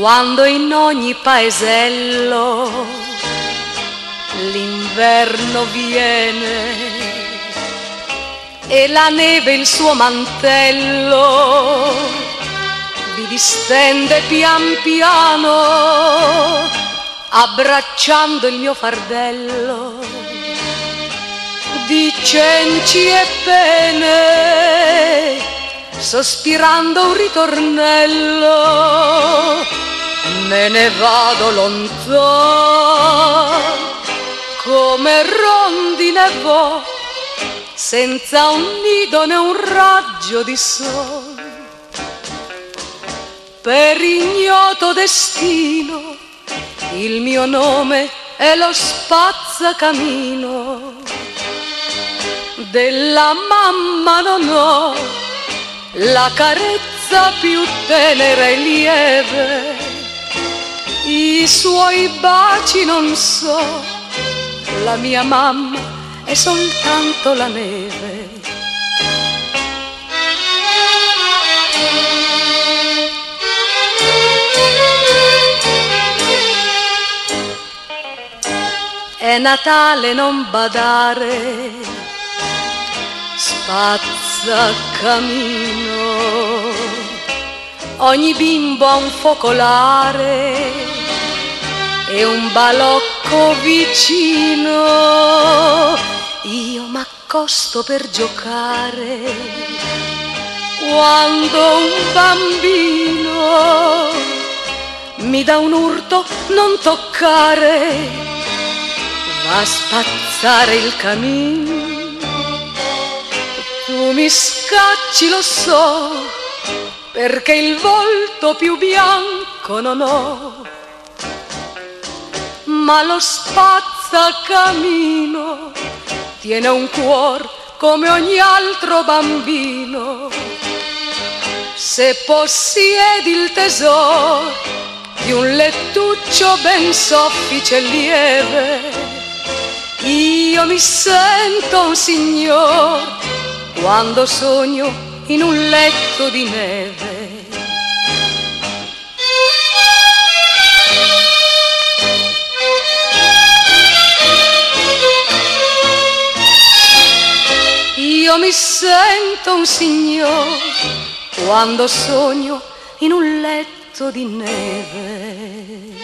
quando in ogni paesello l'inverno viene e la neve il suo mantello vi distende pian piano, abbracciando il mio fardello di cenci e pene, sospirando un ritornello, me ne vado lontano come rondine vo, senza un nido né un raggio di sole. Per ignoto destino il mio nome è lo spazzacamino, della mamma non ho la carezza più tenera e lieve, i suoi baci non so, la mia mamma è soltanto la neve. È Natale, non badare, spazzacamino, ogni bimbo ha un focolare e un balocco vicino. Io m'accosto per giocare quando un bambino mi dà un urto, non toccare, va a spazzare il camino. Tu mi scacci, lo so, perché il volto più bianco non ho, ma lo spazzacamino tiene un cuor come ogni altro bambino. Se possiedi il tesoro di un lettuccio ben soffice e lieve, io mi sento un signor quando sogno in un letto di neve. Io mi sento un signor quando sogno in un letto di neve.